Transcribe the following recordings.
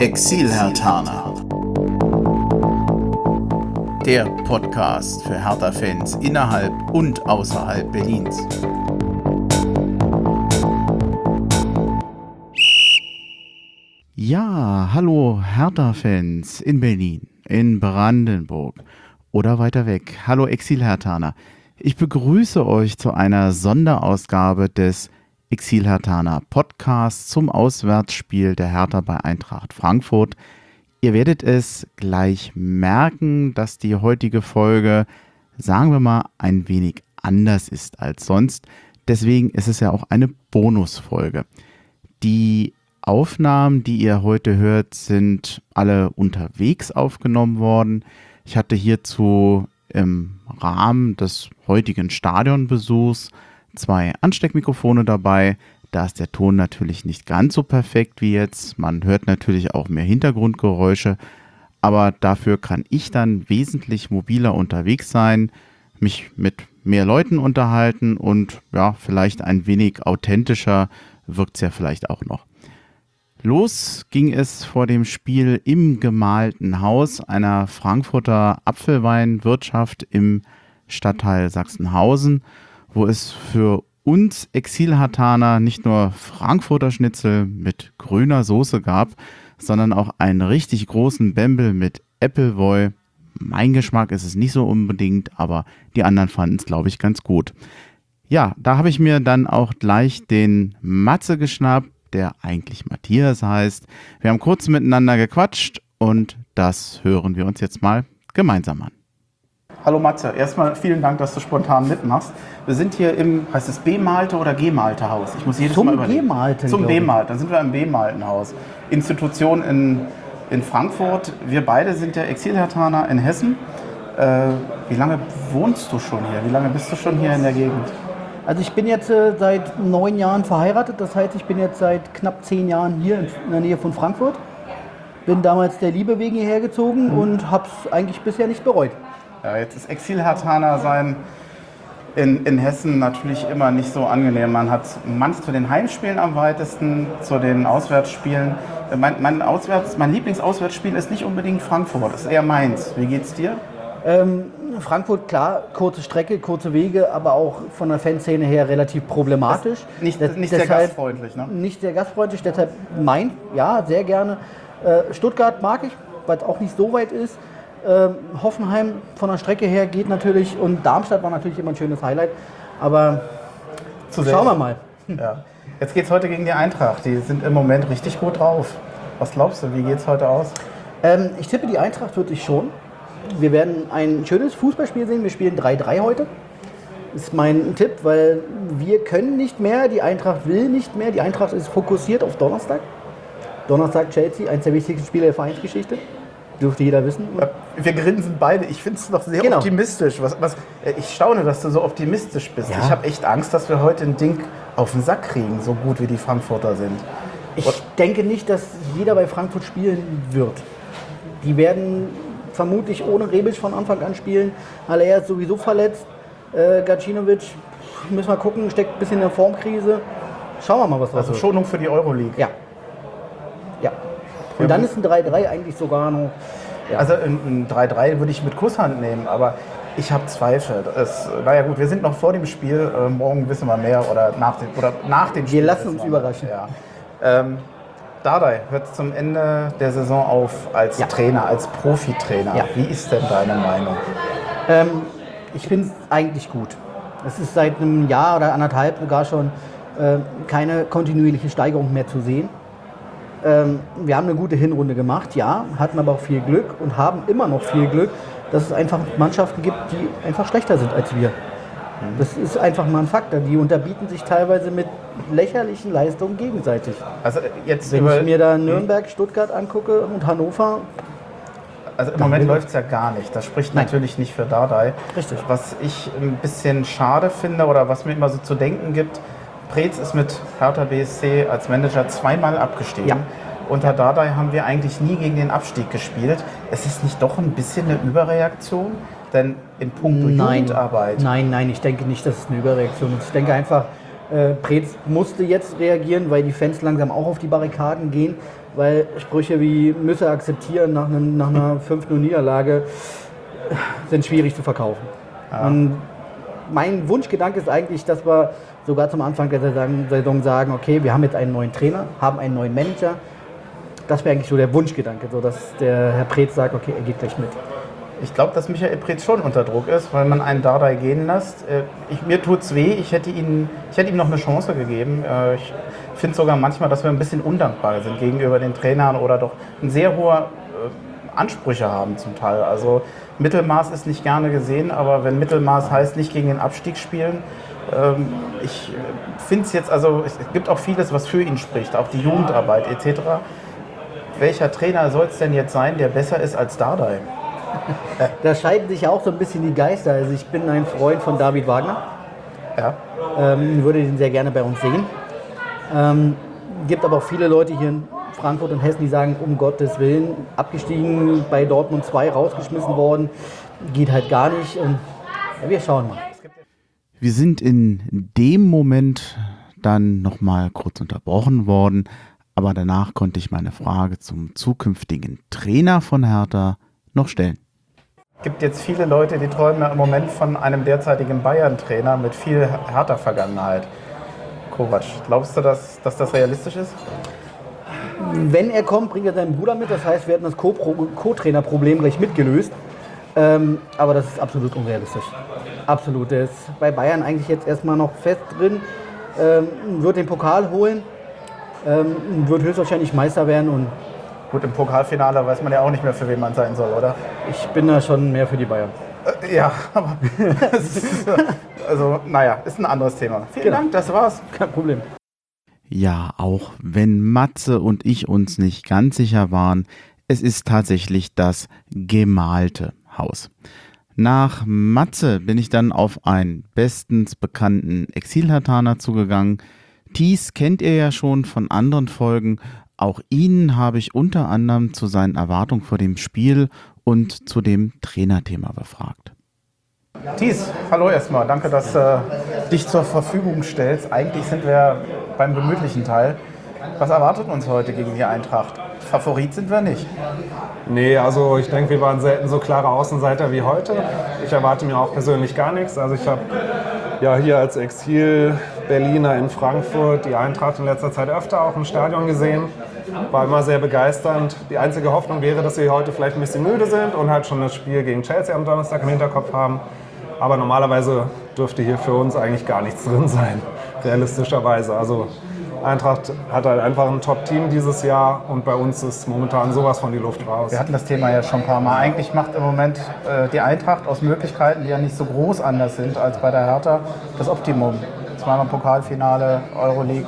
Exil-Herthaner. Der Podcast für Hertha-Fans innerhalb und außerhalb Berlins. Ja, hallo Hertha-Fans in Berlin, in Brandenburg oder weiter weg. Hallo Exil-Herthaner. Ich begrüße euch zu einer Sonderausgabe des Exil-Herthaner Podcasts zum Auswärtsspiel der Hertha bei Eintracht Frankfurt. Ihr werdet es gleich merken, dass die heutige Folge, sagen wir mal, ein wenig anders ist als sonst. Deswegen ist es ja auch eine Bonusfolge. Die Aufnahmen, die ihr heute hört, sind alle unterwegs aufgenommen worden. Ich hatte hierzu im Rahmen des heutigen Stadionbesuchs 2 Ansteckmikrofone dabei. Da ist der Ton natürlich nicht ganz so perfekt wie jetzt. Man hört natürlich auch mehr Hintergrundgeräusche, aber dafür kann ich dann wesentlich mobiler unterwegs sein, mich mit mehr Leuten unterhalten und ja, vielleicht ein wenig authentischer wirkt es ja vielleicht auch noch. Los ging es vor dem Spiel im gemalten Haus einer Frankfurter Apfelweinwirtschaft im Stadtteil Sachsenhausen, wo es für uns Exil-Herthaner nicht nur Frankfurter Schnitzel mit grüner Soße gab, sondern auch einen richtig großen Bembel mit Appleboy. Mein Geschmack ist es nicht so unbedingt, aber die anderen fanden es, glaube ich, ganz gut. Ja, da habe ich mir dann auch gleich den Matze geschnappt, der eigentlich Matthias heißt. Wir haben kurz miteinander gequatscht und das hören wir uns jetzt mal gemeinsam an. Hallo Matze, erstmal vielen Dank, dass du spontan mitmachst. Wir sind hier im, heißt es bemalte oder gemalte Haus? Ich muss jedes Mal überlegen. Zum Bemalten, dann sind wir im bemalten Haus. Institution in Frankfurt. Wir beide sind ja Exil-Herthaner in Hessen. Wie lange wohnst du schon hier? Wie lange bist du schon hier in der Gegend? Also ich bin jetzt seit 9 Jahren verheiratet, das heißt, ich bin jetzt seit knapp 10 Jahren hier in der Nähe von Frankfurt. Bin damals der Liebe wegen hierher gezogen und habe es eigentlich bisher nicht bereut. Ja, jetzt ist Exil-Herthaner sein in Hessen natürlich immer nicht so angenehm. Man hat zu den Heimspielen am weitesten, zu den Auswärtsspielen. Mein Lieblingsauswärtsspiel ist nicht unbedingt Frankfurt, ist eher Mainz. Wie geht's dir? Frankfurt, klar, kurze Strecke, kurze Wege, aber auch von der Fanszene her relativ problematisch. Nicht sehr gastfreundlich, ne? Nicht sehr gastfreundlich, deshalb Mainz, ja, sehr gerne. Stuttgart mag ich, weil es auch nicht so weit ist. Hoffenheim von der Strecke her geht natürlich und Darmstadt war natürlich immer ein schönes Highlight, aber schauen wir mal. Ja. Jetzt geht es heute gegen die Eintracht, die sind im Moment richtig gut drauf. Was glaubst du, wie geht es heute aus? Ich tippe, die Eintracht wird sich schon. Wir werden ein schönes Fußballspiel sehen, wir spielen 3-3 heute. Das ist mein Tipp, weil wir können nicht mehr, die Eintracht will nicht mehr, die Eintracht ist fokussiert auf Donnerstag. Donnerstag Chelsea, eines der wichtigsten Spiele der Vereinsgeschichte. Dürfte jeder wissen. Wir grinsen beide. Ich finde es noch sehr optimistisch. Ich staune, dass du so optimistisch bist. Ja. Ich habe echt Angst, dass wir heute ein Ding auf den Sack kriegen, so gut wie die Frankfurter sind. Ich denke nicht, dass jeder bei Frankfurt spielen wird. Die werden vermutlich ohne Rebic von Anfang an spielen. Haller ist sowieso verletzt. Gacinovic, müssen wir gucken, steckt ein bisschen in der Formkrise. Schauen wir mal, was das Also Schonung für die Euroleague. Ja. Und dann ist ein 3-3 eigentlich sogar noch... Ja. Also ein 3-3 würde ich mit Kusshand nehmen, aber ich habe Zweifel. Naja gut, wir sind noch vor dem Spiel, morgen wissen wir mehr oder nach dem Spiel. Wir lassen uns überraschen. Ja. Dardai hört zum Ende der Saison auf als Trainer, als Profitrainer. Ja. Wie ist denn deine Meinung? Ich finde es eigentlich gut. Es ist seit einem Jahr oder anderthalb sogar schon keine kontinuierliche Steigerung mehr zu sehen. Wir haben eine gute Hinrunde gemacht, ja, hatten aber auch viel Glück und haben immer noch viel Glück, dass es einfach Mannschaften gibt, die einfach schlechter sind als wir. Das ist einfach mal ein Faktor. Die unterbieten sich teilweise mit lächerlichen Leistungen gegenseitig. Also jetzt wenn ich mir da Nürnberg, Stuttgart angucke und Hannover... Also im Moment läuft es ja gar nicht. Das spricht natürlich nicht für Dardai. Richtig. Was ich ein bisschen schade finde oder was mir immer so zu denken gibt, Preetz ist mit Hertha BSC als Manager 2-mal abgestiegen. Ja. Unter Dardai haben wir eigentlich nie gegen den Abstieg gespielt. Es ist nicht doch ein bisschen eine Überreaktion? Denn in puncto Jugendarbeit... Nein, ich denke nicht, dass es eine Überreaktion ist. Ich denke einfach, Preetz musste jetzt reagieren, weil die Fans langsam auch auf die Barrikaden gehen, weil Sprüche wie müsse akzeptieren nach einer 5-0 Niederlage sind schwierig zu verkaufen. Ja. Und mein Wunschgedanke ist eigentlich, dass wir sogar zum Anfang der Saison sagen, okay, wir haben jetzt einen neuen Trainer, haben einen neuen Manager. Das wäre eigentlich so der Wunschgedanke, so dass der Herr Preetz sagt, okay, er geht gleich mit. Ich glaube, dass Michael Preetz schon unter Druck ist, weil man einen Dardai gehen lässt. Mir tut's weh, ich hätte ihm noch eine Chance gegeben. Ich finde sogar manchmal, dass wir ein bisschen undankbar sind gegenüber den Trainern oder doch ein sehr hohe Ansprüche haben zum Teil. Also Mittelmaß ist nicht gerne gesehen, aber wenn Mittelmaß heißt, nicht gegen den Abstieg spielen, ich finde es jetzt, also es gibt auch vieles, was für ihn spricht, auch die Jugendarbeit etc. Welcher Trainer soll es denn jetzt sein, der besser ist als Dardai? Da scheiden sich ja auch so ein bisschen die Geister. Also ich bin ein Freund von David Wagner. Ja. Würde ihn sehr gerne bei uns sehen. Gibt aber auch viele Leute hier in Frankfurt und Hessen, die sagen, um Gottes Willen, abgestiegen, bei Dortmund 2 rausgeschmissen worden, geht halt gar nicht. Wir schauen mal. Wir sind in dem Moment dann nochmal kurz unterbrochen worden, aber danach konnte ich meine Frage zum zukünftigen Trainer von Hertha noch stellen. Es gibt jetzt viele Leute, die träumen im Moment von einem derzeitigen Bayern-Trainer mit viel Hertha-Vergangenheit. Kovac, glaubst du, dass das realistisch ist? Wenn er kommt, bringt er seinen Bruder mit. Das heißt, wir hätten das Co-Trainer-Problem gleich mitgelöst. Aber das ist absolut unrealistisch. Absolut. Der ist bei Bayern eigentlich jetzt erstmal noch fest drin. Wird den Pokal holen. Wird höchstwahrscheinlich Meister werden. Und gut, im Pokalfinale weiß man ja auch nicht mehr, für wen man sein soll, oder? Ich bin da schon mehr für die Bayern. Ja, aber ist ein anderes Thema. Vielen Dank, das war's. Kein Problem. Ja, auch wenn Matze und ich uns nicht ganz sicher waren, es ist tatsächlich das gemalte Haus. Nach Matze bin ich dann auf einen bestens bekannten Exil-Herthaner zugegangen. Thies kennt ihr ja schon von anderen Folgen. Auch ihn habe ich unter anderem zu seinen Erwartungen vor dem Spiel und zu dem Trainerthema befragt. Thies, hallo erstmal. Danke, dass du dich zur Verfügung stellst. Eigentlich sind wir beim gemütlichen Teil. Was erwartet uns heute gegen die Eintracht? Favorit sind wir nicht. Nee, also ich denke, wir waren selten so klare Außenseiter wie heute. Ich erwarte mir auch persönlich gar nichts. Also ich habe ja hier als Exil-Berliner in Frankfurt die Eintracht in letzter Zeit öfter auch im Stadion gesehen. War immer sehr begeisternd. Die einzige Hoffnung wäre, dass wir heute vielleicht ein bisschen müde sind und halt schon das Spiel gegen Chelsea am Donnerstag im Hinterkopf haben. Aber normalerweise dürfte hier für uns eigentlich gar nichts drin sein, realistischerweise. Also Eintracht hat halt einfach ein Top-Team dieses Jahr und bei uns ist momentan sowas von die Luft raus. Wir hatten das Thema ja schon ein paar Mal. Eigentlich macht im Moment die Eintracht aus Möglichkeiten, die ja nicht so groß anders sind als bei der Hertha, das Optimum. Zweimal Pokalfinale, Euroleague.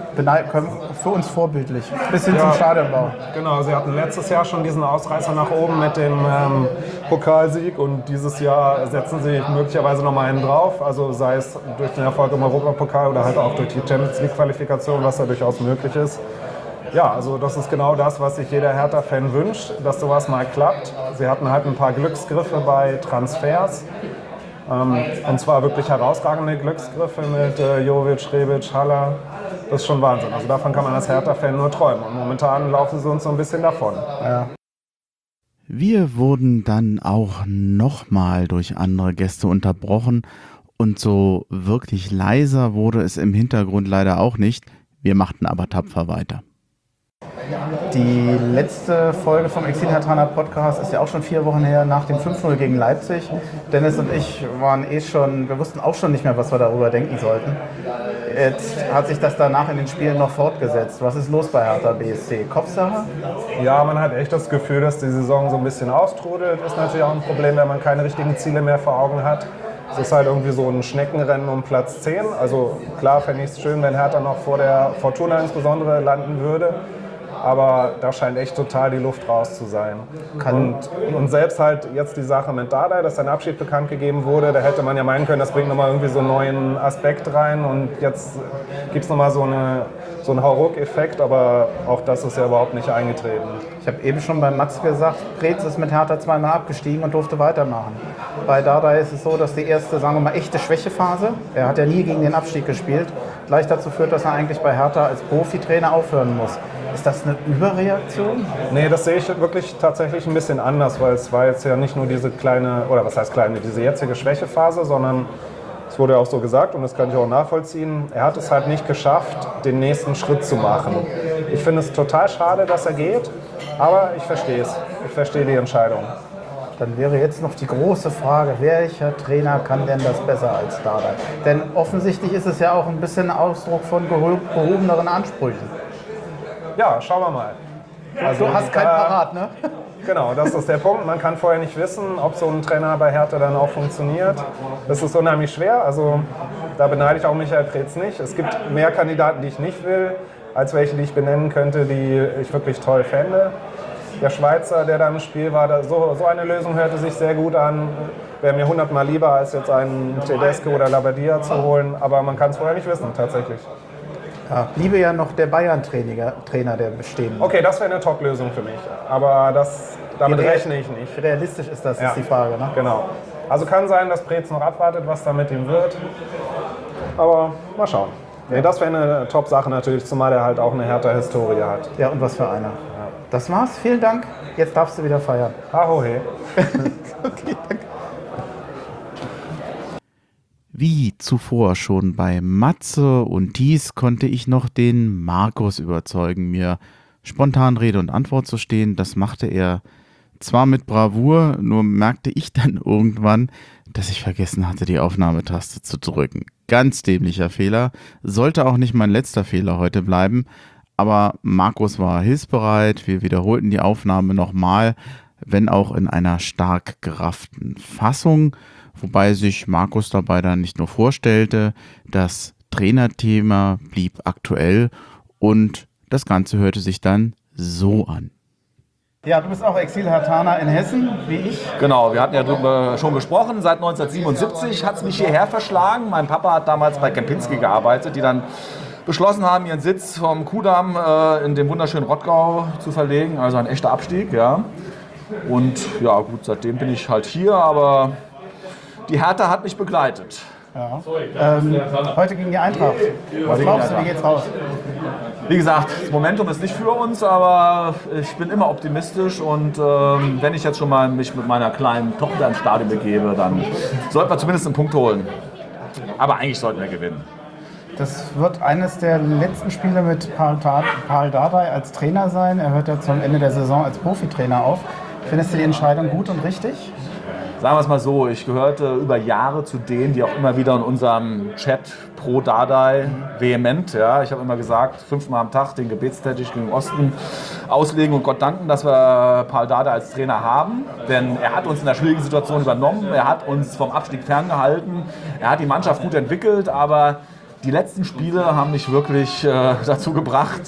Für uns vorbildlich, bis hin zum Stadionbau. Genau, sie hatten letztes Jahr schon diesen Ausreißer nach oben mit dem Pokalsieg und dieses Jahr setzen sie möglicherweise nochmal einen drauf, also sei es durch den Erfolg im Europapokal oder halt auch durch die Champions League Qualifikation, was da durchaus möglich ist. Ja, also das ist genau das, was sich jeder Hertha-Fan wünscht, dass sowas mal klappt. Sie hatten halt ein paar Glücksgriffe bei Transfers. Und zwar wirklich herausragende Glücksgriffe mit Jovic, Rebic, Haller. Das ist schon Wahnsinn. Also davon kann man als Hertha-Fan nur träumen. Und momentan laufen sie uns so ein bisschen davon. Ja. Wir wurden dann auch nochmal durch andere Gäste unterbrochen. Und so wirklich leiser wurde es im Hintergrund leider auch nicht. Wir machten aber tapfer weiter. Die letzte Folge vom Exil-Herthaner Podcast ist ja auch schon 4 Wochen her, nach dem 5-0 gegen Leipzig. Dennis und ich wir wussten auch schon nicht mehr, was wir darüber denken sollten. Jetzt hat sich das danach in den Spielen noch fortgesetzt. Was ist los bei Hertha BSC? Kopfsache? Ja, man hat echt das Gefühl, dass die Saison so ein bisschen austrudelt. Ist natürlich auch ein Problem, wenn man keine richtigen Ziele mehr vor Augen hat. Es ist halt irgendwie so ein Schneckenrennen um Platz 10. Also klar fände ich es schön, wenn Hertha noch vor der Fortuna insbesondere landen würde. Aber da scheint echt total die Luft raus zu sein. Und selbst halt jetzt die Sache mit Dardai, dass sein Abschied bekannt gegeben wurde, da hätte man ja meinen können, das bringt nochmal irgendwie so einen neuen Aspekt rein und jetzt gibt es nochmal so einen Hauruck-Effekt, aber auch das ist ja überhaupt nicht eingetreten. Ich habe eben schon bei Max gesagt, Preetz ist mit Hertha 2-mal abgestiegen und durfte weitermachen. Bei Dardai ist es so, dass die erste, sagen wir mal, echte Schwächephase, er hat ja nie gegen den Abstieg gespielt, gleich dazu führt, dass er eigentlich bei Hertha als Profitrainer aufhören muss. Ist das eine Überreaktion? Nee, das sehe ich wirklich tatsächlich ein bisschen anders, weil es war jetzt ja nicht nur diese kleine, oder was heißt kleine, diese jetzige Schwächephase, sondern es wurde ja auch so gesagt und das kann ich auch nachvollziehen, er hat es halt nicht geschafft, den nächsten Schritt zu machen. Ich finde es total schade, dass er geht, aber ich verstehe es. Ich verstehe die Entscheidung. Dann wäre jetzt noch die große Frage, welcher Trainer kann denn das besser als Dardai? Denn offensichtlich ist es ja auch ein bisschen Ausdruck von gehobeneren Ansprüchen. Ja, schauen wir mal. Also, du hast kein Parat, ne? Genau, das ist der Punkt. Man kann vorher nicht wissen, ob so ein Trainer bei Hertha dann auch funktioniert. Das ist unheimlich schwer. Also da beneide ich auch Michael Preetz nicht. Es gibt mehr Kandidaten, die ich nicht will, als welche, die ich benennen könnte, die ich wirklich toll fände. Der Schweizer, der da im Spiel war, so eine Lösung hörte sich sehr gut an. Wäre mir 100-mal lieber, als jetzt einen Tedesco oder Labadia zu holen. Aber man kann es vorher nicht wissen, tatsächlich. Ja, bliebe ja noch der Bayern-Trainer, der bestehende. Okay, das wäre eine Top-Lösung für mich. Aber damit rechne ich nicht. Realistisch ist das, ist die Frage. Ne? Genau. Also kann sein, dass Preetz noch abwartet, was da mit ihm wird. Aber mal schauen. Nee, das wäre eine Top-Sache natürlich, zumal er halt auch eine Hertha-Historie hat. Ja, und was für einer. Das war's, vielen Dank. Jetzt darfst du wieder feiern. Ahohe. Okay, danke. Wie zuvor schon bei Matze und Thies konnte ich noch den Markus überzeugen, mir spontan Rede und Antwort zu stehen. Das machte er zwar mit Bravour, nur merkte ich dann irgendwann, dass ich vergessen hatte, die Aufnahmetaste zu drücken. Ganz dämlicher Fehler, sollte auch nicht mein letzter Fehler heute bleiben, aber Markus war hilfsbereit, wir wiederholten die Aufnahme nochmal, wenn auch in einer stark gerafften Fassung. Wobei sich Markus dabei dann nicht nur vorstellte, das Trainerthema blieb aktuell und das Ganze hörte sich dann so an. Ja, du bist auch Exil-Herthaner in Hessen, wie ich. Genau, wir hatten ja darüber schon gesprochen. Seit 1977 hat es mich hierher verschlagen. Mein Papa hat damals bei Kempinski gearbeitet, die dann beschlossen haben, ihren Sitz vom Kudamm in den wunderschönen Rottgau zu verlegen. Also ein echter Abstieg, ja. Und ja gut, seitdem bin ich halt hier, aber die Hertha hat mich begleitet. Ja. Heute gegen die Eintracht. Was glaubst du, wie geht's raus? Wie gesagt, das Momentum ist nicht für uns, aber ich bin immer optimistisch und wenn ich jetzt schon mal mich mit meiner kleinen Tochter ins Stadion begebe, dann sollten wir zumindest einen Punkt holen. Aber eigentlich sollten wir gewinnen. Das wird eines der letzten Spiele mit Paul Dardai als Trainer sein. Er hört ja zum Ende der Saison als Profitrainer auf. Findest du die Entscheidung gut und richtig? Sagen wir es mal so, ich gehörte über Jahre zu denen, die auch immer wieder in unserem Chat pro Dardai vehement, ja, ich habe immer gesagt, 5-mal am Tag den Gebetsteppich gegen Osten auslegen und Gott danken, dass wir Paul Dardai als Trainer haben. Denn er hat uns in einer schwierigen Situation übernommen, er hat uns vom Abstieg ferngehalten, er hat die Mannschaft gut entwickelt, aber die letzten Spiele haben mich wirklich dazu gebracht,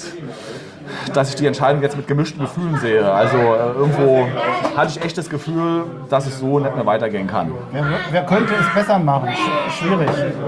dass ich die Entscheidung jetzt mit gemischten Gefühlen sehe. Also irgendwo hatte ich echt das Gefühl, dass es so nicht mehr weitergehen kann. Wer könnte es besser machen? Schwierig.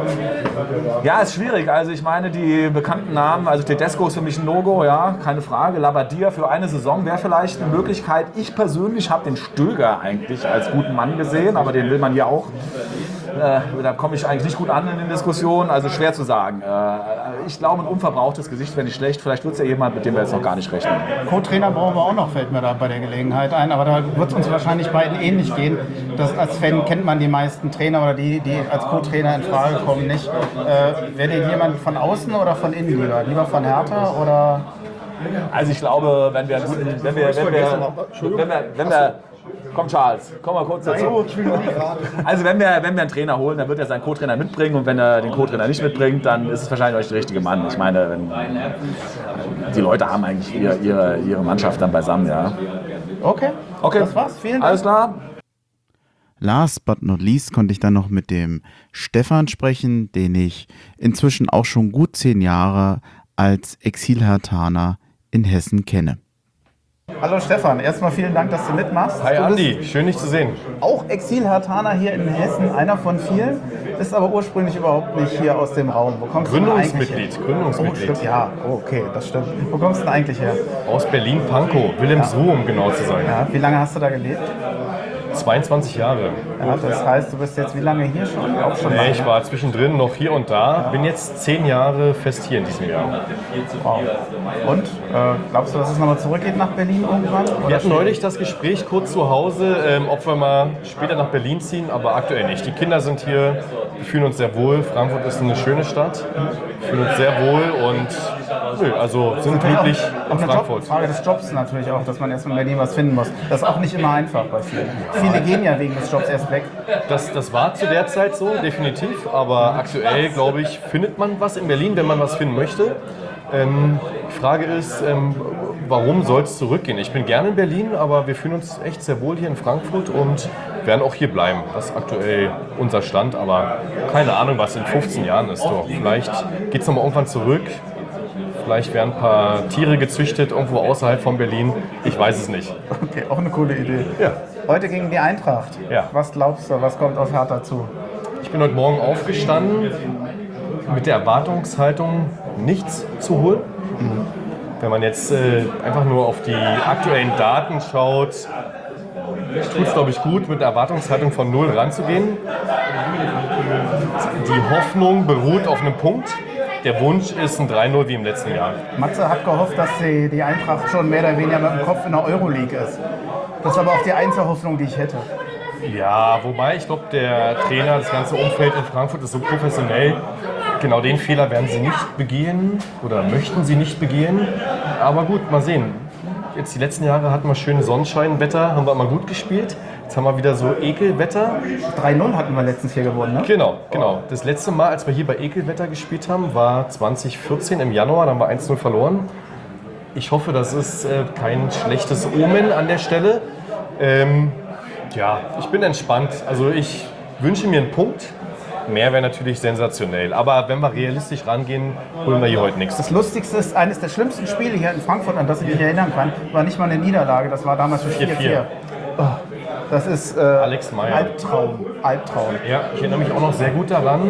Ja, ist schwierig. Also ich meine, die bekannten Namen, also Tedesco ist für mich ein No-Go, ja, keine Frage. Labadia für eine Saison wäre vielleicht eine Möglichkeit. Ich persönlich habe den Stöger eigentlich als guten Mann gesehen, aber den will man ja auch. Da komme ich eigentlich nicht gut an in den Diskussionen, also schwer zu sagen. Ich glaube, ein unverbrauchtes Gesicht wäre nicht schlecht. Vielleicht wird es ja jemand, mit dem wir jetzt noch gar nicht rechnen. Co-Trainer brauchen wir auch noch, fällt mir da bei der Gelegenheit ein. Aber da wird es uns wahrscheinlich beiden ähnlich gehen. Als Fan kennt man die meisten Trainer oder die als Co-Trainer in Frage kommen, nicht. Wäre dir jemand von außen oder von innen lieber? Lieber von Hertha oder? Also ich glaube, wenn wir komm Charles, komm mal kurz dazu. Also wenn wir einen Trainer holen, dann wird er seinen Co-Trainer mitbringen und wenn er den Co-Trainer nicht mitbringt, dann ist es wahrscheinlich euch der richtige Mann. Ich meine, die Leute haben eigentlich ihre Mannschaft dann beisammen, ja. Okay, das war's. Vielen Dank. Alles klar. Last but not least konnte ich dann noch mit dem Stefan sprechen, den ich inzwischen auch schon gut 10 Jahre als Exil-Herthaner in Hessen kenne. Hallo Stefan, erstmal vielen Dank, dass du mitmachst. Hi Andi, schön dich zu sehen. Auch Exil-Herthaner hier in Hessen, einer von vielen, ist aber ursprünglich überhaupt nicht hier aus dem Raum. Wo kommst du denn eigentlich her? Gründungsmitglied. Oh, stimmt, ja, okay, das stimmt. Wo kommst du denn eigentlich her? Aus Berlin-Pankow, Wilhelmsruhe, um genau zu sein. Ja, wie lange hast du da gelebt? 22 Jahre. Ja, das heißt, du bist jetzt wie lange hier schon? Auch schon lange. Ich war zwischendrin noch hier und da, bin jetzt 10 Jahre fest hier in diesem Jahr. Wow. Und glaubst du, dass es nochmal zurückgeht nach Berlin irgendwann? Wir hatten neulich das Gespräch kurz zu Hause, ob wir mal später nach Berlin ziehen, aber aktuell nicht. Die Kinder sind hier, wir fühlen uns sehr wohl. Frankfurt ist eine schöne Stadt, wir fühlen uns sehr wohl und also sind glücklich in Frankfurt. Frage des Jobs natürlich auch, dass man erst in Berlin was finden muss. Das ist auch nicht immer einfach bei vielen. Viele gehen ja wegen des Jobs erst weg. Das war zu der Zeit so, definitiv, aber aktuell, glaube ich, findet man was in Berlin, wenn man was finden möchte. Die Frage ist, warum soll es zurückgehen? Ich bin gerne in Berlin, aber wir fühlen uns echt sehr wohl hier in Frankfurt und werden auch hier bleiben. Das ist aktuell unser Stand, aber keine Ahnung, was in 15 Jahren ist. Doch. Vielleicht geht es nochmal irgendwann zurück. Vielleicht werden ein paar Tiere gezüchtet irgendwo außerhalb von Berlin. Ich weiß es nicht. Okay, auch eine coole Idee. Ja. Heute gegen die Eintracht. Ja. Was glaubst du, was kommt auf Hertha zu? Ich bin heute Morgen aufgestanden mit der Erwartungshaltung, nichts zu holen. Wenn man jetzt einfach nur auf die aktuellen Daten schaut, tut es, glaube ich, gut, mit einer Erwartungshaltung von 0 ranzugehen. Die Hoffnung beruht auf einem Punkt. Der Wunsch ist ein 3-0 wie im letzten Jahr. Matze hat gehofft, dass die Eintracht schon mehr oder weniger mit dem Kopf in der Euroleague ist. Das ist aber auch die einzige Hoffnung, die ich hätte. Ja, wobei ich glaube, der Trainer, das ganze Umfeld in Frankfurt ist so professionell. Genau den Fehler werden sie nicht begehen oder möchten sie nicht begehen. Aber gut, mal sehen. Jetzt die letzten Jahre hatten wir schönes Sonnenscheinwetter, haben wir immer gut gespielt. Jetzt haben wir wieder so Ekelwetter. 3-0 hatten wir letztens hier gewonnen, ne? Genau. Das letzte Mal, als wir hier bei Ekelwetter gespielt haben, war 2014 im Januar, da haben wir 1-0 verloren. Ich hoffe, das ist kein schlechtes Omen an der Stelle. Ich bin entspannt. Also ich wünsche mir einen Punkt. Mehr wäre natürlich sensationell. Aber wenn wir realistisch rangehen, holen wir hier heute nichts. Das Lustigste ist, eines der schlimmsten Spiele hier in Frankfurt, an das ich mich erinnern kann, war nicht mal eine Niederlage, das war damals 4-4. Oh, das ist Alex Meyer. Albtraum. Ja, ich erinnere mich auch noch sehr gut daran.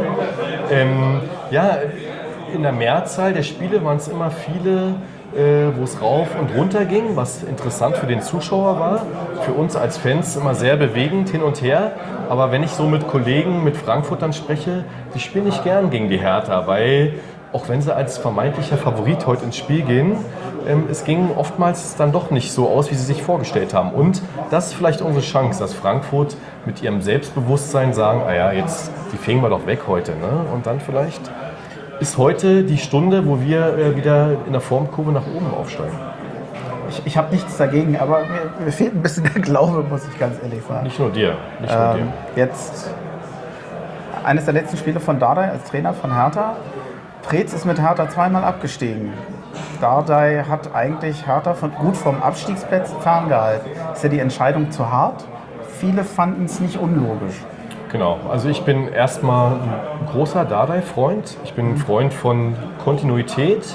In der Mehrzahl der Spiele waren es immer viele, wo es rauf und runter ging, was interessant für den Zuschauer war. Für uns als Fans immer sehr bewegend hin und her. Aber wenn ich so mit Kollegen, mit Frankfurtern spreche, die spielen nicht gern gegen die Hertha, weil auch wenn sie als vermeintlicher Favorit heute ins Spiel gehen, es ging oftmals dann doch nicht so aus, wie sie sich vorgestellt haben. Und das ist vielleicht unsere Chance, dass Frankfurt mit ihrem Selbstbewusstsein sagen, die fegen wir doch weg heute. Ne? Und dann vielleicht ist heute die Stunde, wo wir wieder in der Formkurve nach oben aufsteigen. Ich habe nichts dagegen, aber mir fehlt ein bisschen der Glaube, muss ich ganz ehrlich sagen. Nicht nur dir. Jetzt eines der letzten Spiele von Dardai als Trainer von Hertha. Preetz ist mit Hertha zweimal abgestiegen. Dardai hat eigentlich Hertha gut vom Abstiegsplatz ferngehalten. Ist ja die Entscheidung zu hart? Viele fanden es nicht unlogisch. Genau, also ich bin erstmal ein großer Dardai-Freund. Ich bin ein Freund von Kontinuität,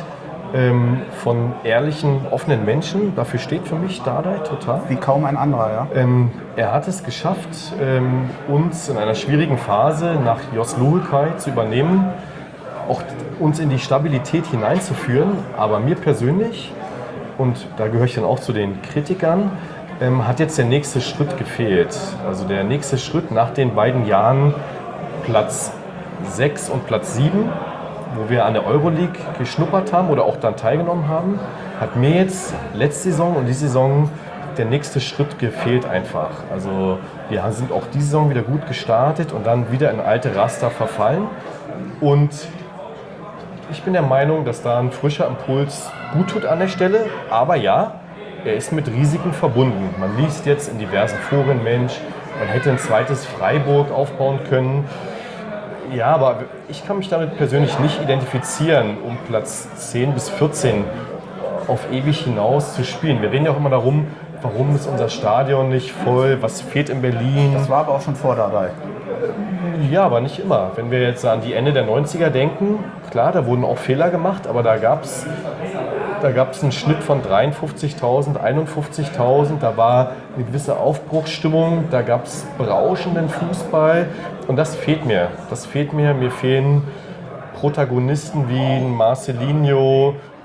von ehrlichen, offenen Menschen. Dafür steht für mich Dardai total. Wie kaum ein anderer, ja. Er hat es geschafft, uns in einer schwierigen Phase nach Jos Luhukay zu übernehmen, auch uns in die Stabilität hineinzuführen. Aber mir persönlich, und da gehöre ich dann auch zu den Kritikern, hat jetzt der nächste Schritt gefehlt. Also der nächste Schritt nach den beiden Jahren Platz 6 und Platz 7, wo wir an der Euroleague geschnuppert haben oder auch dann teilgenommen haben, hat mir jetzt letzte Saison und diese Saison der nächste Schritt gefehlt einfach. Also wir sind auch diese Saison wieder gut gestartet und dann wieder in alte Raster verfallen. Und ich bin der Meinung, dass da ein frischer Impuls gut tut an der Stelle. Aber ja, er ist mit Risiken verbunden. Man liest jetzt in diversen Foren, Mensch, man hätte ein zweites Freiburg aufbauen können. Ja, aber ich kann mich damit persönlich nicht identifizieren, um Platz 10 bis 14 auf ewig hinaus zu spielen. Wir reden ja auch immer darum, warum ist unser Stadion nicht voll, was fehlt in Berlin. Das war aber auch schon vor dabei. Ja, aber nicht immer. Wenn wir jetzt an die Ende der 90er denken, klar, da wurden auch Fehler gemacht, aber da gab es einen Schnitt von 53.000, 51.000, da war eine gewisse Aufbruchsstimmung, da gab es berauschenden Fußball und das fehlt mir. Mir fehlen Protagonisten wie ein Marcelinho,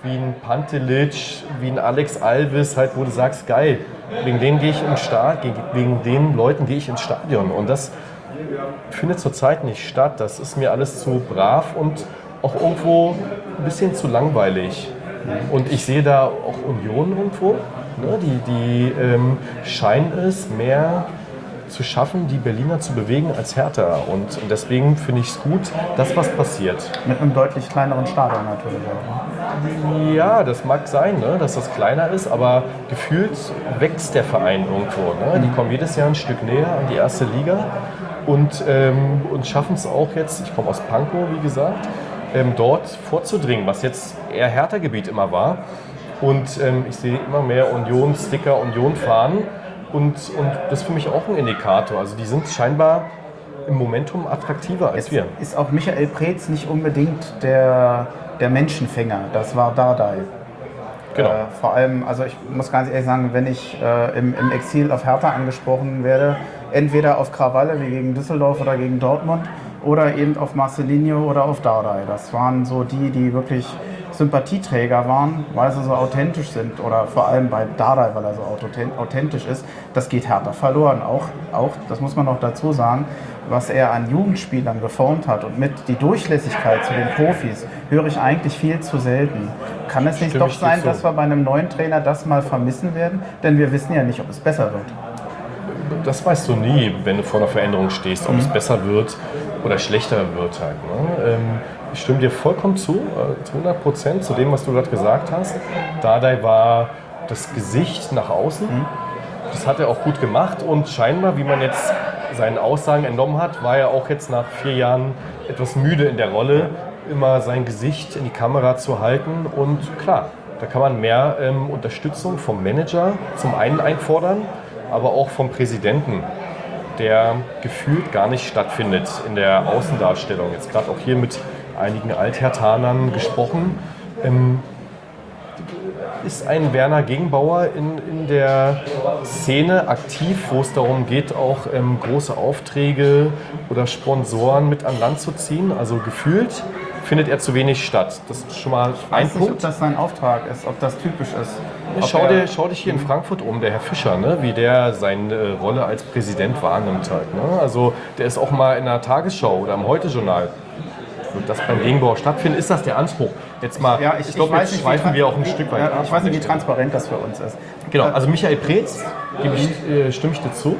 wie ein Pantelic, wie ein Alex Alves, halt, wo du sagst, geil, wegen denen gehe ich ins Stadion, wegen den Leuten gehe ich ins Stadion. Und das findet zurzeit nicht statt. Das ist mir alles zu brav und auch irgendwo ein bisschen zu langweilig. Und ich sehe da auch Union irgendwo, ne, die scheinen es mehr zu schaffen, die Berliner zu bewegen als Hertha. Und deswegen finde ich es gut, dass was passiert. Mit einem deutlich kleineren Stadion natürlich auch. Ja, das mag sein, ne, dass das kleiner ist, aber gefühlt wächst der Verein irgendwo. Ne? Die kommen jedes Jahr ein Stück näher an die erste Liga und schaffen es auch jetzt, ich komme aus Pankow, wie gesagt, dort vorzudringen, was jetzt eher Hertha-Gebiet immer war. Und ich sehe immer mehr Union-Sticker, Union-Fahnen. Und das ist für mich auch ein Indikator. Also die sind scheinbar im Momentum attraktiver als wir. Ist auch Michael Preetz nicht unbedingt der Menschenfänger. Das war Dardai. Genau. Vor allem, also ich muss ganz ehrlich sagen, wenn ich im Exil auf Hertha angesprochen werde, entweder auf Krawalle wie gegen Düsseldorf oder gegen Dortmund oder eben auf Marcelinho oder auf Dardai. Das waren so die wirklich Sympathieträger waren, weil sie so authentisch sind oder vor allem bei Dardai, weil er so authentisch ist. Das geht Hertha verloren. Auch, das muss man noch dazu sagen, was er an Jugendspielern geformt hat und mit die Durchlässigkeit zu den Profis höre ich eigentlich viel zu selten. Kann es nicht doch sein, dass wir bei einem neuen Trainer das mal vermissen werden? Denn wir wissen ja nicht, ob es besser wird. Das weißt du nie, wenn du vor einer Veränderung stehst, ob es besser wird oder schlechter wird halt. Ne? Ich stimme dir vollkommen zu 100% zu dem, was du gerade gesagt hast. Dardai war das Gesicht nach außen. Das hat er auch gut gemacht und scheinbar, wie man jetzt seinen Aussagen entnommen hat, war er auch jetzt nach 4 Jahren etwas müde in der Rolle, immer sein Gesicht in die Kamera zu halten. Und klar, da kann man mehr Unterstützung vom Manager zum einen einfordern, aber auch vom Präsidenten, der gefühlt gar nicht stattfindet in der Außendarstellung. Jetzt gerade auch hier mit einigen Altherthanern gesprochen. Ist ein Werner Gegenbauer in der Szene aktiv, wo es darum geht, auch große Aufträge oder Sponsoren mit an Land zu ziehen? Also gefühlt findet er zu wenig statt. Das ist schon mal ein Punkt. Ob das sein Auftrag ist, ob das typisch ist. Schau dich hier in Frankfurt um, der Herr Fischer, ne, wie der seine Rolle als Präsident wahrnimmt halt. Ne? Also der ist auch mal in der Tagesschau oder im Heute-Journal. Wird das beim Gegenbauer stattfinden? Ist das der Anspruch? Jetzt mal, Ja, ich glaube, jetzt schweifen wir auch ein Stück weit ab. Ich weiß nicht, wie transparent das für uns ist. Genau, also Michael Preetz, stimme ich dir zu.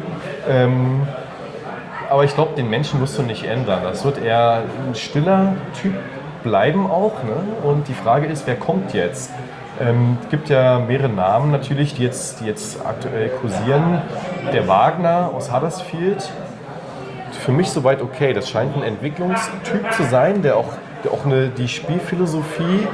Aber ich glaube, den Menschen musst du nicht ändern. Das wird eher ein stiller Typ bleiben auch. Ne? Und die Frage ist, wer kommt jetzt? Es gibt ja mehrere Namen natürlich, die jetzt aktuell kursieren. Der Wagner aus Huddersfield. Für mich soweit okay. Das scheint ein Entwicklungstyp zu sein, der auch die Spielphilosophie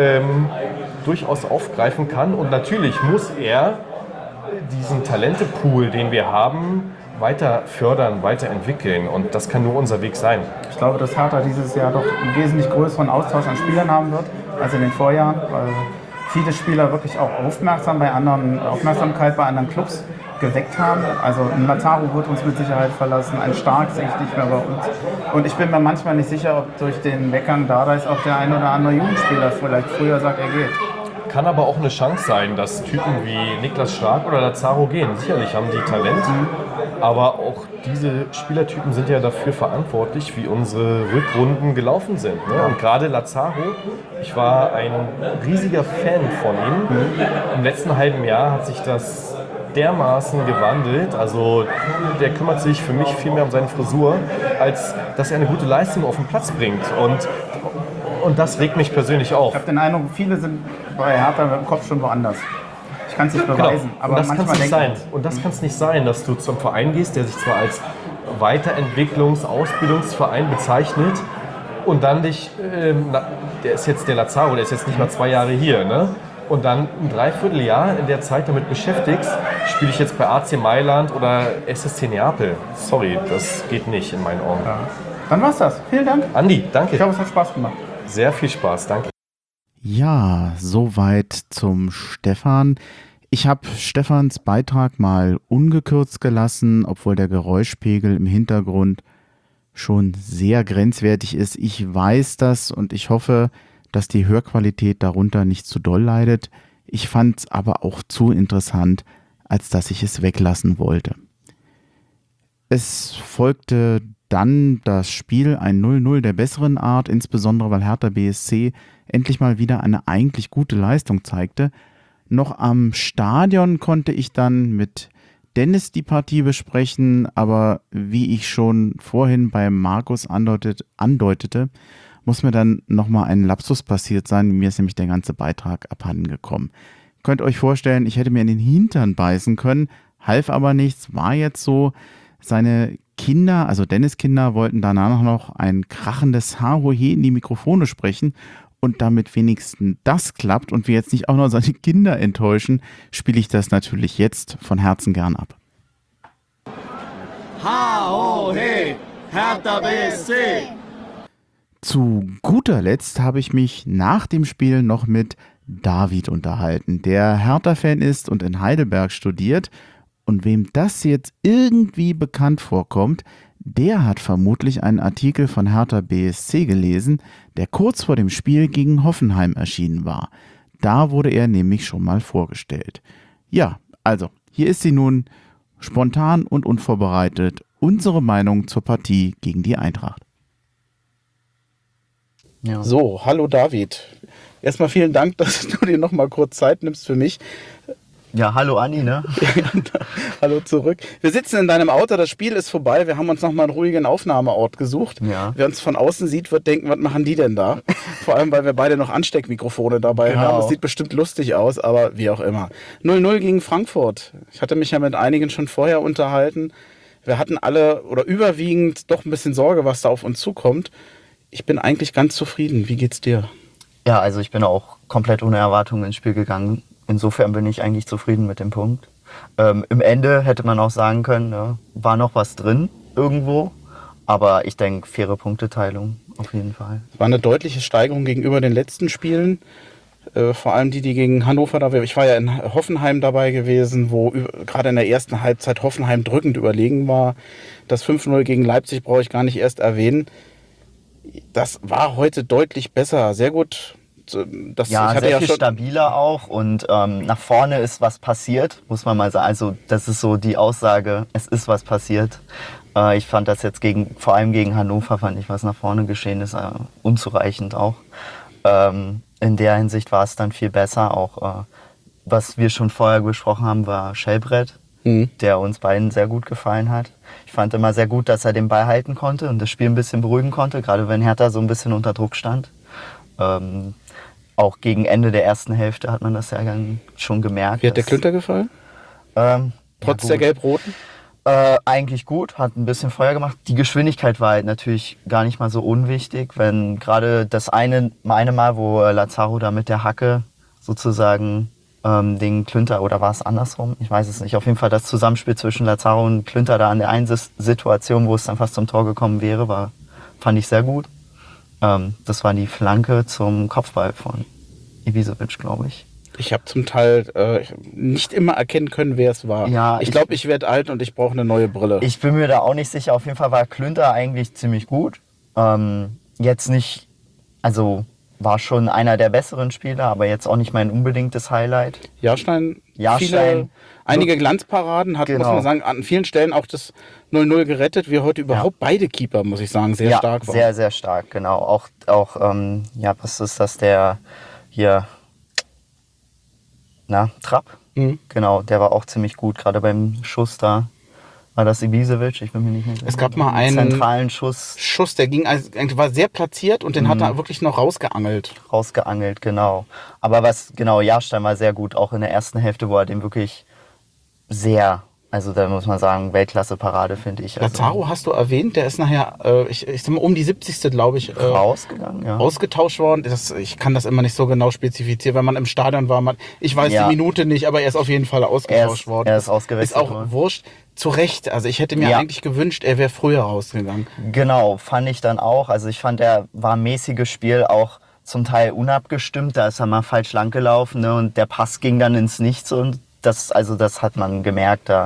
durchaus aufgreifen kann. Und natürlich muss er diesen Talentepool, den wir haben, weiter fördern, weiterentwickeln. Und das kann nur unser Weg sein. Ich glaube, dass Hertha dieses Jahr doch einen wesentlich größeren Austausch an Spielern haben wird als in den Vorjahren, weil viele Spieler wirklich auch Aufmerksamkeit bei anderen Clubs geweckt haben. Also ein Lazaro wird uns mit Sicherheit verlassen, ein Stark sehe ich nicht mehr bei uns. Und ich bin mir manchmal nicht sicher, ob durch den Weggang Dardais auch der ein oder andere Jugendspieler vielleicht früher sagt, er geht. Kann aber auch eine Chance sein, dass Typen wie Niklas Stark oder Lazaro gehen. Sicherlich haben die Talent, aber auch diese Spielertypen sind ja dafür verantwortlich, wie unsere Rückrunden gelaufen sind. Ne? Und gerade Lazaro, ich war ein riesiger Fan von ihm. Im letzten halben Jahr hat sich das dermaßen gewandelt. Also der kümmert sich für mich viel mehr um seine Frisur, als dass er eine gute Leistung auf den Platz bringt. Und das regt mich persönlich auf. Ich habe den Eindruck, viele sind bei Hertha mit dem Kopf schon woanders. Ich kann es nicht beweisen, Genau. aber und das manchmal kann es nicht sein. denkt Und das kann es nicht sein, dass du zum Verein gehst, der sich zwar als Weiterentwicklungs-Ausbildungsverein bezeichnet und dann dich, der ist jetzt der Lazaro, der ist jetzt nicht mal 2 Jahre hier, ne? Und dann ein Dreivierteljahr in der Zeit damit beschäftigst, spiele ich jetzt bei AC Mailand oder SSC Neapel. Sorry, das geht nicht in meinen Augen. Ja. Dann war's das. Vielen Dank. Andi, danke. Ich hoffe, es hat Spaß gemacht. Sehr viel Spaß, danke. Ja, soweit zum Stefan. Ich habe Stefans Beitrag mal ungekürzt gelassen, obwohl der Geräuschpegel im Hintergrund schon sehr grenzwertig ist. Ich weiß das und ich hoffe, dass die Hörqualität darunter nicht zu doll leidet. Ich fand es aber auch zu interessant, als dass ich es weglassen wollte. Es folgte dann das Spiel, ein 0-0 der besseren Art, insbesondere weil Hertha BSC endlich mal wieder eine eigentlich gute Leistung zeigte. Noch am Stadion konnte ich dann mit Dennis die Partie besprechen, aber wie ich schon vorhin bei Markus andeutete, muss mir dann nochmal ein Lapsus passiert sein. Mir ist nämlich der ganze Beitrag abhanden gekommen. Könnt euch vorstellen, ich hätte mir in den Hintern beißen können, half aber nichts, war jetzt so. Seine Kinder, also Dennis' Kinder, wollten danach noch ein krachendes Hahohe in die Mikrofone sprechen. Und damit wenigstens das klappt und wir jetzt nicht auch noch seine Kinder enttäuschen, spiele ich das natürlich jetzt von Herzen gern ab. Hahohe, Hertha BSC! Zu guter Letzt habe ich mich nach dem Spiel noch mit David unterhalten, der Hertha-Fan ist und in Heidelberg studiert. Und wem das jetzt irgendwie bekannt vorkommt, der hat vermutlich einen Artikel von Hertha BSC gelesen, der kurz vor dem Spiel gegen Hoffenheim erschienen war. Da wurde er nämlich schon mal vorgestellt. Ja, also, hier ist sie nun, spontan und unvorbereitet, unsere Meinung zur Partie gegen die Eintracht. Ja. So, hallo David. Erstmal vielen Dank, dass du dir noch mal kurz Zeit nimmst für mich. Ja, hallo Anni, ne? Hallo zurück. Wir sitzen in deinem Auto, das Spiel ist vorbei. Wir haben uns nochmal einen ruhigen Aufnahmeort gesucht. Ja. Wer uns von außen sieht, wird denken, was machen die denn da? Vor allem, weil wir beide noch Ansteckmikrofone dabei haben. Das sieht bestimmt lustig aus, aber wie auch immer. 0-0 gegen Frankfurt. Ich hatte mich ja mit einigen schon vorher unterhalten. Wir hatten alle oder überwiegend doch ein bisschen Sorge, was da auf uns zukommt. Ich bin eigentlich ganz zufrieden. Wie geht's dir? Ja, also ich bin auch komplett ohne Erwartungen ins Spiel gegangen. Insofern bin ich eigentlich zufrieden mit dem Punkt. Im Ende hätte man auch sagen können, ne, war noch was drin irgendwo. Aber ich denke, faire Punkteteilung auf jeden Fall. Es war eine deutliche Steigerung gegenüber den letzten Spielen. Vor allem die gegen Hannover da. Ich war ja in Hoffenheim dabei gewesen, wo gerade in der ersten Halbzeit Hoffenheim drückend überlegen war. Das 5-0 gegen Leipzig brauche ich gar nicht erst erwähnen. Das war heute deutlich besser. Sehr gut. Ja, sehr viel stabiler auch und nach vorne ist was passiert, muss man mal sagen. Also das ist so die Aussage, es ist was passiert. Ich fand das jetzt vor allem gegen Hannover, fand ich, was nach vorne geschehen ist, unzureichend auch. In der Hinsicht war es dann viel besser. Auch was wir schon vorher besprochen haben, war Schellbrett, der uns beiden sehr gut gefallen hat. Ich fand immer sehr gut, dass er den Ball halten konnte und das Spiel ein bisschen beruhigen konnte, gerade wenn Hertha so ein bisschen unter Druck stand. Auch gegen Ende der ersten Hälfte hat man das ja schon gemerkt. Wie hat der Klünter gefallen? Trotz der Gelb-Roten? Eigentlich gut, hat ein bisschen Feuer gemacht. Die Geschwindigkeit war halt natürlich gar nicht mal so unwichtig, wenn gerade das eine Mal, wo Lazaro da mit der Hacke sozusagen den Klünter, oder war es andersrum? Ich weiß es nicht. Auf jeden Fall das Zusammenspiel zwischen Lazaro und Klünter da an der einen Situation, wo es dann fast zum Tor gekommen wäre, fand ich sehr gut. Das war die Flanke zum Kopfball von Ibisevic, glaube ich. Ich habe zum Teil nicht immer erkennen können, wer es war. Ja, ich glaube, ich werde alt und ich brauche eine neue Brille. Ich bin mir da auch nicht sicher. Auf jeden Fall war Klünter eigentlich ziemlich gut. Jetzt nicht, also war schon einer der besseren Spieler, aber jetzt auch nicht mein unbedingtes Highlight. Jahrstein einige Glanzparaden, hat, muss man sagen, an vielen Stellen auch das 0-0 gerettet, wie heute überhaupt beide Keeper, muss ich sagen, sehr stark waren. Sehr, sehr stark, genau. Auch was ist das, der hier, Trapp? Genau, der war auch ziemlich gut, gerade beim Schuss da. War das Ibisevic? Ich bin mir nicht mehr sicher. Es gab mal einen zentralen Schuss, der ging, war sehr platziert und den hat er wirklich noch rausgeangelt. Genau. Aber Jahrstein war sehr gut, auch in der ersten Hälfte, wo er den wirklich sehr, also da muss man sagen, Weltklasse-Parade, finde ich. Lazaro hast du erwähnt, der ist nachher, ich sag mal, um die 70. glaube ich, rausgegangen, ja. Ausgetauscht worden. Ich kann das immer nicht so genau spezifizieren, wenn man im Stadion war. Ich weiß die Minute nicht, aber er ist auf jeden Fall ausgetauscht worden. Er ist ausgewechselt worden. Ist auch wurscht. Zu Recht. Also ich hätte mir eigentlich gewünscht, er wäre früher rausgegangen. Genau, fand ich dann auch. Also ich fand, er war ein mäßiges Spiel, auch zum Teil unabgestimmt. Da ist er mal falsch lang gelaufen, ne? Und der Pass ging dann ins Nichts und das hat man gemerkt. Da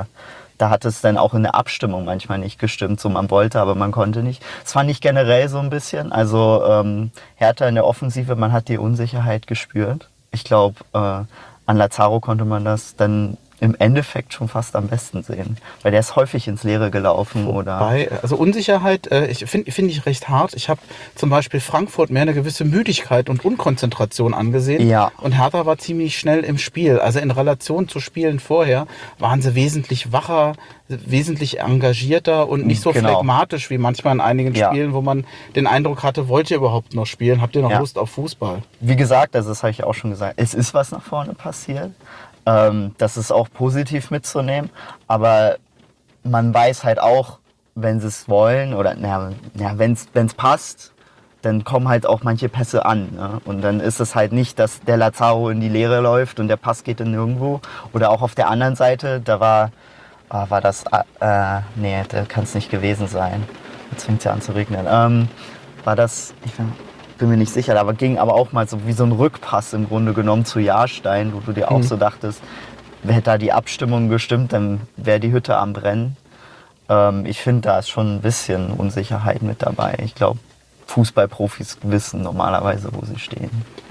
Da hat es dann auch in der Abstimmung manchmal nicht gestimmt. So, man wollte, aber man konnte nicht. Das fand ich generell so ein bisschen. Also Hertha in der Offensive, man hat die Unsicherheit gespürt. Ich glaube, an Lazaro konnte man das dann im Endeffekt schon fast am besten sehen. Weil der ist häufig ins Leere gelaufen. Also Unsicherheit finde ich recht hart. Ich habe zum Beispiel Frankfurt mehr eine gewisse Müdigkeit und Unkonzentration angesehen. Ja. Und Hertha war ziemlich schnell im Spiel. Also in Relation zu Spielen vorher waren sie wesentlich wacher, wesentlich engagierter und nicht so phlegmatisch wie manchmal in einigen Spielen, wo man den Eindruck hatte, wollt ihr überhaupt noch spielen? Habt ihr noch Lust auf Fußball? Wie gesagt, also das habe ich auch schon gesagt, es ist was nach vorne passiert. Das ist auch positiv mitzunehmen, aber man weiß halt auch, wenn sie es wollen oder wenn es passt, dann kommen halt auch manche Pässe an. Ne? Und dann ist es halt nicht, dass der Lazaro in die Leere läuft und der Pass geht in nirgendwo. Oder auch auf der anderen Seite, da war das, da kann es nicht gewesen sein. Jetzt fängt es ja an zu regnen. War das, ich bin mir nicht sicher, aber ging aber auch mal so wie so ein Rückpass im Grunde genommen zu Jahrstein, wo du dir auch so dachtest, hätte da die Abstimmung gestimmt, dann wäre die Hütte am Brennen. Ich finde, da ist schon ein bisschen Unsicherheit mit dabei. Ich glaube, Fußballprofis wissen normalerweise, wo sie stehen.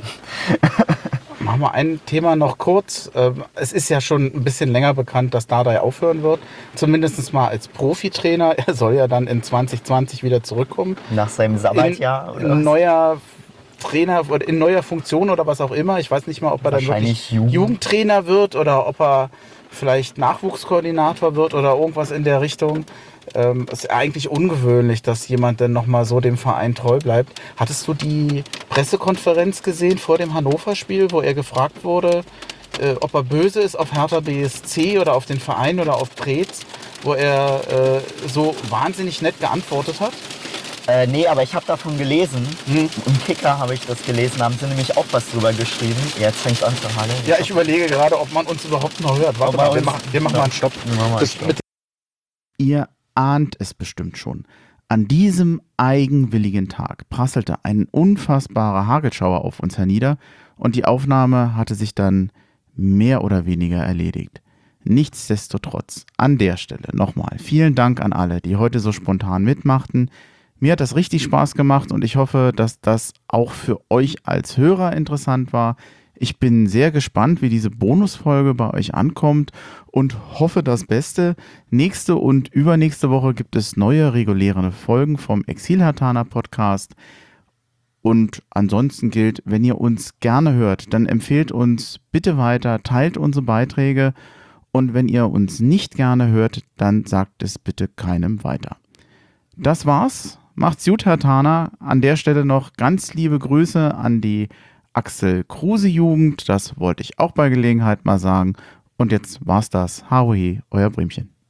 Machen wir ein Thema noch kurz. Es ist ja schon ein bisschen länger bekannt, dass Dardai aufhören wird. Zumindest mal als Profitrainer. Er soll ja dann in 2020 wieder zurückkommen. Nach seinem Sabbatjahr? In neuer Trainer oder in neuer Funktion oder was auch immer. Ich weiß nicht mal, ob er dann wirklich Jugendtrainer wird oder ob er vielleicht Nachwuchskoordinator wird oder irgendwas in der Richtung. Es ist eigentlich ungewöhnlich, dass jemand dann nochmal so dem Verein treu bleibt. Hattest du die Pressekonferenz gesehen vor dem Hannover-Spiel, wo er gefragt wurde, ob er böse ist auf Hertha BSC oder auf den Verein oder auf Preetz, wo er so wahnsinnig nett geantwortet hat? Nee, aber ich habe davon gelesen. Im Kicker habe ich das gelesen, haben sie nämlich auch was drüber geschrieben. Jetzt fängt es an zu hageln. Ja, ich überlege gerade, ob man uns überhaupt noch hört. Warte mal, wir machen mal einen Stopp. Ihr ahnt es bestimmt schon. An diesem eigenwilligen Tag prasselte ein unfassbarer Hagelschauer auf uns hernieder und die Aufnahme hatte sich dann mehr oder weniger erledigt. Nichtsdestotrotz, an der Stelle nochmal vielen Dank an alle, die heute so spontan mitmachten. Mir hat das richtig Spaß gemacht und ich hoffe, dass das auch für euch als Hörer interessant war. Ich bin sehr gespannt, wie diese Bonusfolge bei euch ankommt und hoffe das Beste. Nächste und übernächste Woche gibt es neue reguläre Folgen vom Exil-Herthaner Podcast. Und ansonsten gilt, wenn ihr uns gerne hört, dann empfehlt uns bitte weiter, teilt unsere Beiträge und wenn ihr uns nicht gerne hört, dann sagt es bitte keinem weiter. Das war's. Macht's gut, Herthaner. An der Stelle noch ganz liebe Grüße an die Axel Kruse Jugend. Das wollte ich auch bei Gelegenheit mal sagen. Und jetzt war's das. Harohe, euer Bremchen.